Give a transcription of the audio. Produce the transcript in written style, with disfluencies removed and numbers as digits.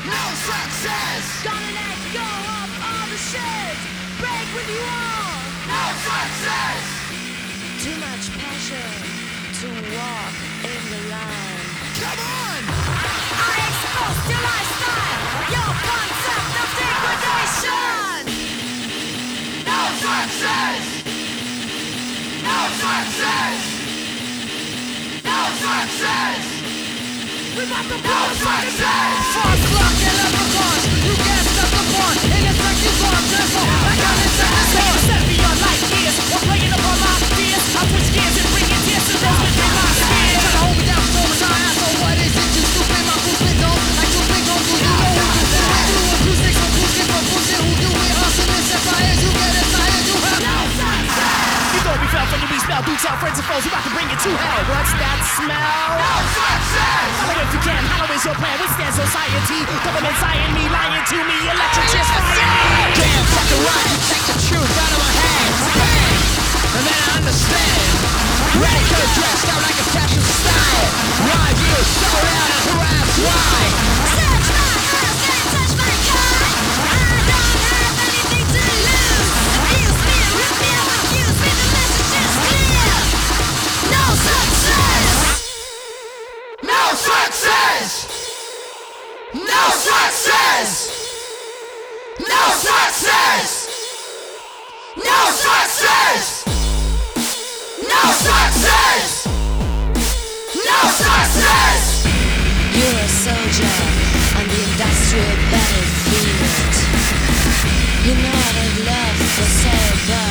No success. Gonna let go of all the shit. Break with you all. No success. Too much passion to walk in the line. Come on. I expose your lifestyle, your concept of degradation. No success. No success. No success. We want the No success. Fast clock and leprechauns, you can't stop the fun. In effect, you can't transform. I can't accept this one. set beyond light years. While playing upon my fears, I switch gears and bring it tears to those within my sphere. Tryna hold me down for my time. So what is it you stupid? My fool's been dumb. Like you think I'm cool. You know who you fool. I do acoustics on acoustic for bullshit. Who do it? Arsonists and fires. You get it, fires. You have no success. Before we fell from the beast spell, do tell friends and foes, we about to bring it to hell. What's that smell? No success. Follow if you can, hollow is your plan. Withstand society, government's eyeing me, lying to me, electric chairs flying me. Damn fucking right, you take the truth out of my hands. Bang! And then I understand. Radical dressed out like a fashion style. Why you so loud and harass? Why? Touch my house and touch my car. I don't have anything to lose. Abuse me, rip me, or refuse me, the message is clear. No success. No success. No success. No success. No success. No success. No success. You're a soldier on the industrial battlefield. You know that love for sale, but